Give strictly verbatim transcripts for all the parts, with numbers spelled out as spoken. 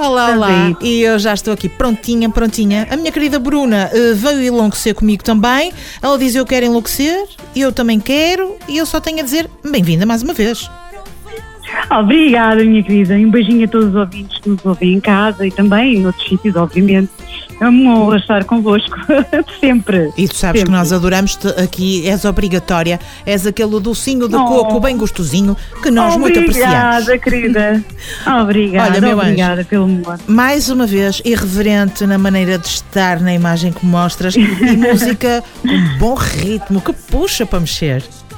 Olá, olá, e eu já estou aqui prontinha, prontinha. A minha querida Bruna uh, veio enlouquecer comigo também. Ela diz: eu quero enlouquecer, eu também quero, e eu só tenho a dizer bem-vinda mais uma vez. Obrigada, minha querida, e um beijinho a todos os ouvintes que nos ouvem em casa e também em outros sítios, obviamente. É uma honra estar convosco, sempre. E tu sabes sempre. que nós adoramos-te aqui, és obrigatória, és aquele docinho de oh. coco bem gostosinho que nós obrigada, muito apreciamos. Obrigada, querida. Obrigada, Olha, meu obrigada anjo, pelo amor. Mais uma vez, irreverente na maneira de estar na imagem que mostras e música com bom ritmo, que puxa para mexer.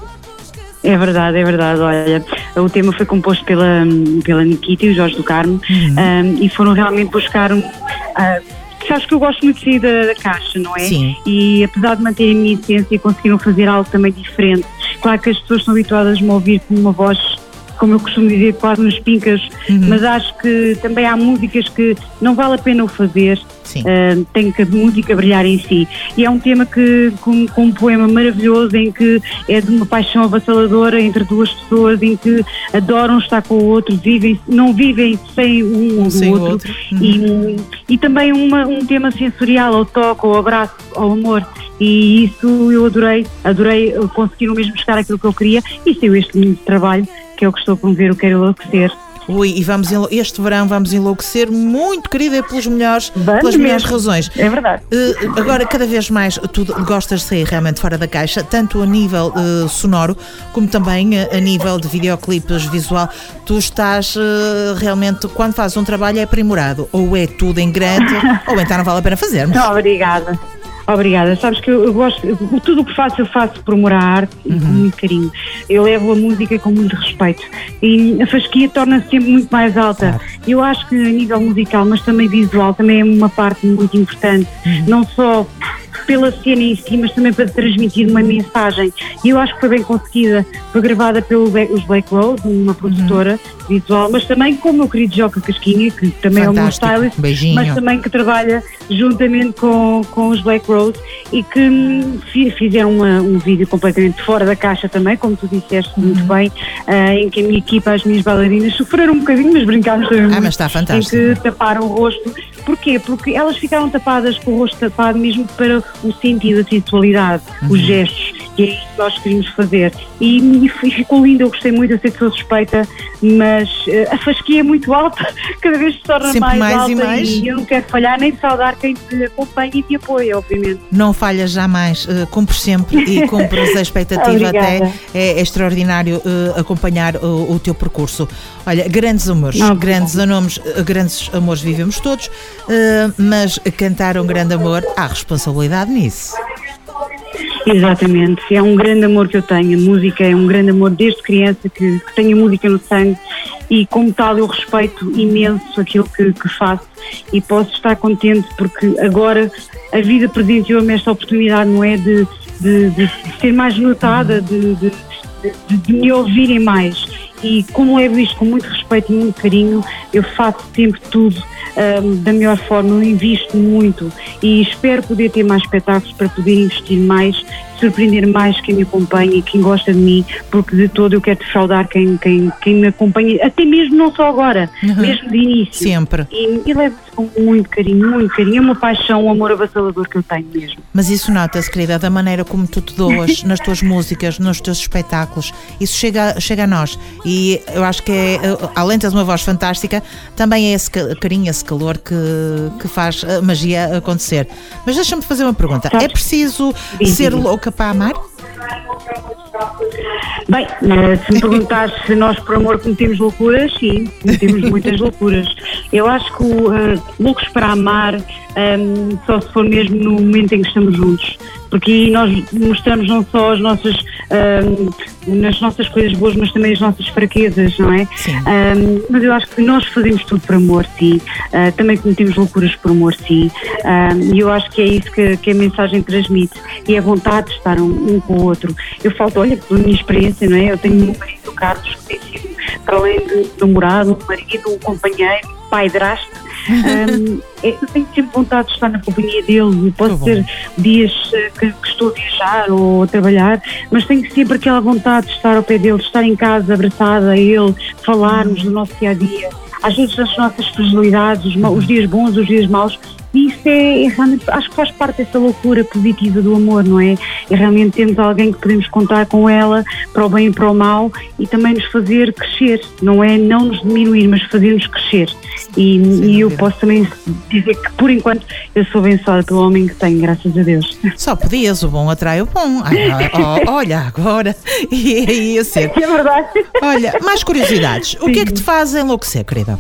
É verdade, é verdade. Olha, o tema foi composto pela, pela Nikita e o Jorge do Carmo, uhum. um, e foram realmente buscar um... Uh, sabes que eu gosto muito de sair da, da caixa, não é? Sim. E apesar de manter a minha essência, conseguiram fazer algo também diferente. Claro que as pessoas estão habituadas a me ouvir com uma voz, como eu costumo dizer, quase nos pincas, uhum. mas acho que também há músicas que não vale a pena o fazer. Uh, tem que a música brilhar em si. E é um tema que, com, com um poema maravilhoso, em que é de uma paixão avassaladora entre duas pessoas, em que adoram estar com o outro, vivem, não vivem sem um ou do outro. outro. Uhum. E, e também uma, um tema sensorial, ao toque, ao abraço, ao amor. E isso eu adorei, adorei conseguir mesmo buscar aquilo que eu queria, e saiu este lindo trabalho que é o que estou a promover, o Quero Enlouquecer. Ui, e vamos enlou- este verão vamos enlouquecer muito, querida, pelos melhores, vamos pelas mesmo. melhores razões. É verdade. Uh, agora, cada vez mais, tu gostas de sair realmente fora da caixa, tanto a nível uh, sonoro, como também a, a nível de videoclipes visual. Tu estás uh, realmente, quando fazes um trabalho, é aprimorado. Ou é tudo em grande, ou então não vale a pena fazer. Não, obrigada. Obrigada. Sabes que eu, eu gosto, tudo o que faço eu faço por amor à arte e com muito carinho. Eu levo a música com muito respeito e a fasquia torna-se sempre muito mais alta. Claro. Eu acho que a nível musical, mas também visual, também é uma parte muito importante, uhum. não só pela cena em si, mas também para transmitir uma mensagem. E eu acho que foi bem conseguida. Foi gravada pelos Black Rose, uma produtora uhum. visual, mas também com o meu querido Joca Casquinha, que também Fantástico. é o meu stylist, Beijinho. mas também que trabalha juntamente com, com os Black Rose, e que hum, fizeram uma, um vídeo completamente fora da caixa também, como tu disseste uhum. muito bem, uh, em que a minha equipa, as minhas bailarinas, sofreram um bocadinho, mas brincámos também. Ah, mas está fantástico. Em que taparam o rosto. Porquê? Porque elas ficaram tapadas com o rosto tapado mesmo para o sentido, a sensualidade, uhum. os gestos, e é isso que nós queríamos fazer. E, e ficou lindo, eu gostei muito, eu sei que sou suspeita, mas uh, a fasquia é muito alta, cada vez se torna mais, mais alta e, mais. e eu não quero falhar nem saudar quem te acompanha e te apoia, obviamente. Não falhas jamais, uh, cumpres sempre e cumpres a expectativa até. É, é extraordinário uh, acompanhar o, o teu percurso. Olha, grandes amores, não, grandes, amores uh, grandes amores vivemos todos, uh, mas cantar um grande amor, há responsabilidade nisso. Exatamente, é um grande amor que eu tenho, a música é um grande amor desde criança, que, que tenho a música no sangue, e como tal eu respeito imenso aquilo que, que faço e posso estar contente porque agora a vida presenteou-me esta oportunidade, não é, de, de, de ser mais notada, de, de, de, de me ouvirem mais, e como levo isto com muito respeito e muito carinho, eu faço sempre tudo Um, da melhor forma, eu invisto muito e espero poder ter mais espetáculos para poder investir mais, surpreender mais quem me acompanha e quem gosta de mim, porque de todo eu quero defraudar quem, quem, quem me acompanha, até mesmo não só agora, uhum. mesmo de início. Sempre. E, e levo isso com muito carinho, muito carinho, é uma paixão, um amor avassalador que eu tenho mesmo. Mas isso nota-se, querida, da maneira como tu te doas nas tuas músicas, nos teus espetáculos, isso chega, chega a nós, e eu acho que é, além de teres uma voz fantástica, também é esse carinho, esse calor que, que faz a magia acontecer. Mas deixa-me fazer uma pergunta. É preciso ser louca para amar? Bem, se me perguntares se nós por amor cometemos loucuras, sim, cometemos muitas loucuras. Eu acho que uh, loucos para amar um, só se for mesmo no momento em que estamos juntos, porque aí nós mostramos não só as nossas um, nas nossas coisas boas, mas também as nossas fraquezas, não é? Sim. Um, mas eu acho que nós fazemos tudo por amor, sim. Uh, também cometemos loucuras por amor, sim. Um, e eu acho que é isso que, que a mensagem transmite, e é a vontade de estar um, um com o outro. Eu falo, olha, pela minha experiência, não é? Eu tenho um marido, o Carlos, que tem sido, para além de namorado, um marido, um companheiro, pai drasto. Um, eu tenho sempre vontade de estar na companhia dele. Pode ser dias que, que estou a viajar ou a trabalhar, mas tenho sempre aquela vontade de estar ao pé dele, de estar em casa abraçada a ele, falarmos do nosso dia a dia. às vezes as nossas fragilidades, os, ma- os dias bons, os dias maus. E isso é, é realmente, acho que faz parte dessa loucura positiva do amor, não é? É realmente termos alguém que podemos contar com ela para o bem e para o mal e também nos fazer crescer, não é não nos diminuir, mas fazer-nos crescer. E, e eu posso também dizer que, por enquanto, eu sou abençoada pelo homem que tenho, graças a Deus. Só podias, o bom atrai o bom. Ai, ai, oh, olha, agora ia, ia ser. É verdade. Olha, mais curiosidades. O que é que te faz enlouquecer, querida?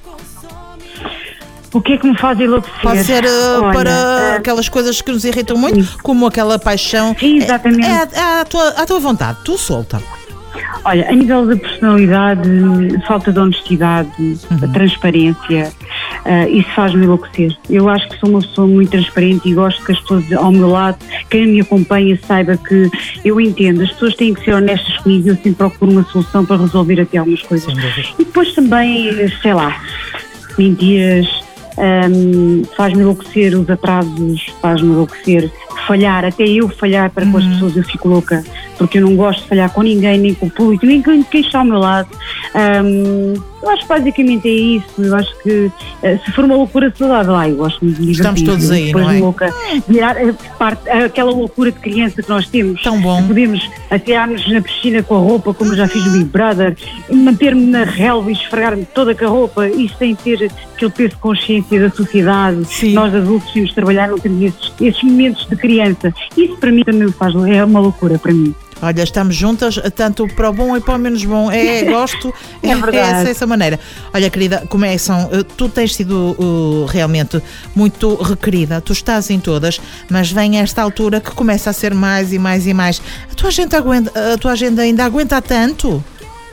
O que é que me faz enlouquecer? Pode ser uh, Olha, para uh, aquelas coisas que nos irritam muito, como aquela paixão. Sim, exatamente. É, é à, tua, à tua vontade, tu solta. Olha, a nível da personalidade, falta de honestidade, Uhum. transparência, uh, isso faz-me enlouquecer. Eu acho que sou uma pessoa muito transparente e gosto que as pessoas ao meu lado, quem me acompanha, saiba que eu entendo. As pessoas têm que ser honestas comigo e eu sempre procuro uma solução para resolver até algumas coisas. Sem dúvida. E depois também, sei lá, mentiras, um, faz-me enlouquecer os atrasos, faz-me enlouquecer falhar, até eu falhar para com as pessoas eu fico louca, porque eu não gosto de falhar com ninguém, nem com o público, nem com quem está ao meu lado. Um, eu acho que basicamente é isso. Eu acho que uh, se for uma loucura saudável, ah, eu gosto de me divertir. Estamos todos aí, depois não é? Louca, virar, uh, parte, uh, aquela loucura de criança que nós temos. Tão bom. Podemos atirar-nos na piscina com a roupa, como eu já fiz no Big Brother, manter-me na relva e esfregar-me toda com a roupa, isso sem ter aquele peso de consciência da sociedade. Sim. Nós adultos temos de trabalhar, não temos esses, esses momentos de criança. Isso para mim também me faz, é uma loucura para mim. Olha, estamos juntas, tanto para o bom e para o menos bom. É, gosto, é, É verdade. é essa, essa maneira. Olha, querida, começam, uh, tu tens sido uh, realmente muito requerida, tu estás em todas, mas vem esta altura que começa a ser mais e mais e mais. A tua agenda, aguenta, a tua agenda ainda aguenta tanto?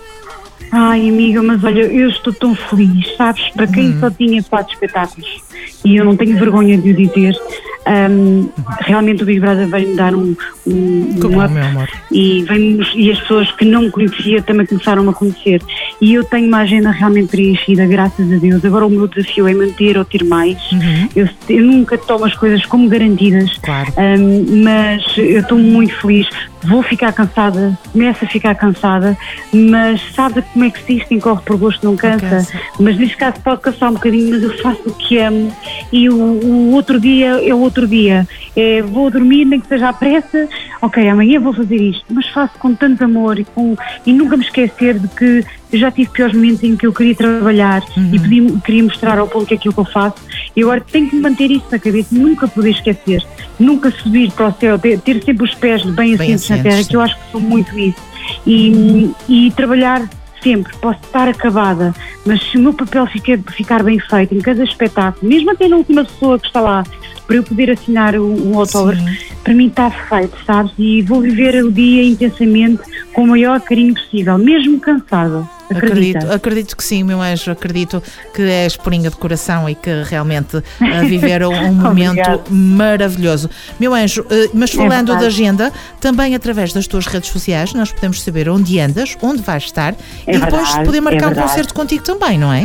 Ai, amiga, mas olha, eu estou tão feliz, sabes? Para quem Hum. só tinha quatro espetáculos, e eu não tenho vergonha de o dizer, um, realmente o Big Brother veio-me dar um, um, Que um bom, up, meu amor. e, veio e as pessoas que não me conheciam também começaram a conhecer. E eu tenho uma agenda realmente preenchida, graças a Deus. Agora o meu desafio é manter ou ter mais. Uhum. Eu, eu nunca tomo as coisas como garantidas, Claro. um, mas eu estou muito feliz. Vou ficar cansada, começo a ficar cansada, mas sabe como é que se diz, quem corre por gosto não cansa, cansa. mas neste caso pode cansar um bocadinho, mas eu faço o que amo e o, o outro dia é o outro dia, é, vou dormir nem que seja à pressa, ok, amanhã vou fazer isto, mas faço com tanto amor e, com, e nunca me esquecer de que eu já tive piores momentos em que eu queria trabalhar Uhum. e podia, queria mostrar ao público aquilo que eu faço, e agora tenho que manter isso na cabeça, nunca poder esquecer, nunca subir para o céu, ter, ter sempre os pés bem Bem assentes na assentes, terra, sim. que eu acho que sou muito isso, e, e trabalhar sempre. Posso estar acabada, mas se o meu papel fica, ficar bem feito em cada espetáculo, mesmo até na última pessoa que está lá, para eu poder assinar um, um autógrafo, Sim. para mim está feito, sabes? E vou viver o dia intensamente com o maior carinho possível, mesmo cansada. Acredita? Acredito, acredito que sim, meu anjo, acredito que és purinha de coração e que realmente a viver um, um momento Obrigada. maravilhoso. Meu anjo, eh, mas falando verdade. da agenda, também através das tuas redes sociais nós podemos saber onde andas, onde vais estar É e depois verdade, poder marcar é um verdade. concerto contigo também, não é?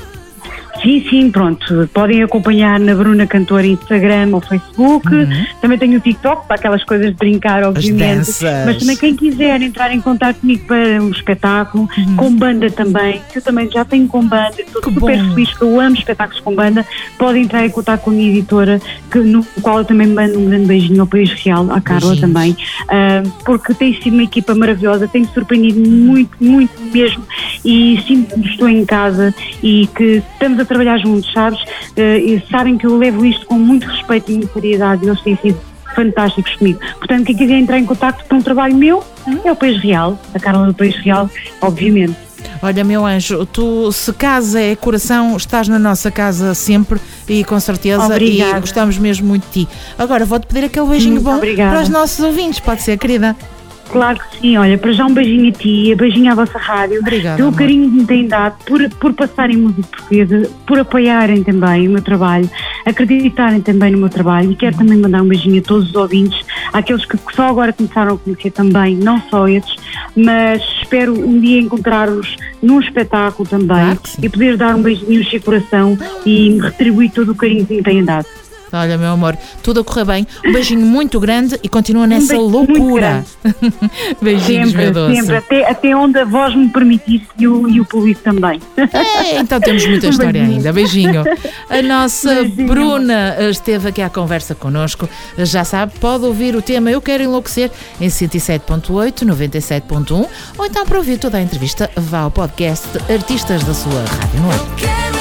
Sim, sim, pronto. Podem acompanhar na Bruna Cantora Instagram ou Facebook. Uhum. Também tenho o TikTok para aquelas coisas de brincar, obviamente. danças. Mas também quem quiser entrar em contato comigo para um espetáculo, Uhum. com banda também, que eu também já tenho com banda, estou Que super bom. feliz que eu amo espetáculos com banda. Podem entrar em contato com a minha editora, que, no qual eu também mando um grande beijinho ao País Real, à Carla Beijinhos. também, ah, porque tem sido uma equipa maravilhosa, tem-me surpreendido muito, muito mesmo, e sinto que estou em casa e que estamos a trabalhar juntos, sabes? Uh, e sabem que eu levo isto com muito respeito e muita seriedade, e eles têm sido fantásticos comigo. Portanto, quem quiser entrar em contacto com um trabalho meu, é o País Real, a Carla do País Real, obviamente. Olha, meu anjo, tu, se casa é coração, estás na nossa casa sempre e com certeza. Obrigada. E gostamos mesmo muito de ti. Agora vou-te pedir aquele beijinho Muito bom obrigada. para os nossos ouvintes, pode ser, querida? Claro que sim, olha, para já um beijinho a ti, um beijinho à vossa rádio, Obrigada, pelo amor. carinho que me têm dado, por, por passarem música portuguesa, por apoiarem também o meu trabalho, acreditarem também no meu trabalho, e quero também mandar um beijinho a todos os ouvintes, àqueles que só agora começaram a conhecer também, não só esses, mas espero um dia encontrar-os num espetáculo também, Claro que sim. e poder dar um beijinho de coração e retribuir todo o carinho que me têm dado. Olha, meu amor, tudo a correr bem. Um beijinho muito grande e continua nessa um loucura. Beijinhos, sempre, meu doce. Sempre, até, até onde a voz me permitisse e o, e o público também. É, então temos muita história beijinho. ainda. Beijinho. A nossa beijinho. Bruna esteve aqui à conversa connosco. Já sabe, pode ouvir o tema Eu Quero Enlouquecer em cento e sete ponto oito, noventa e sete ponto um ou então para ouvir toda a entrevista vá ao podcast Artistas da sua Rádio no Ar.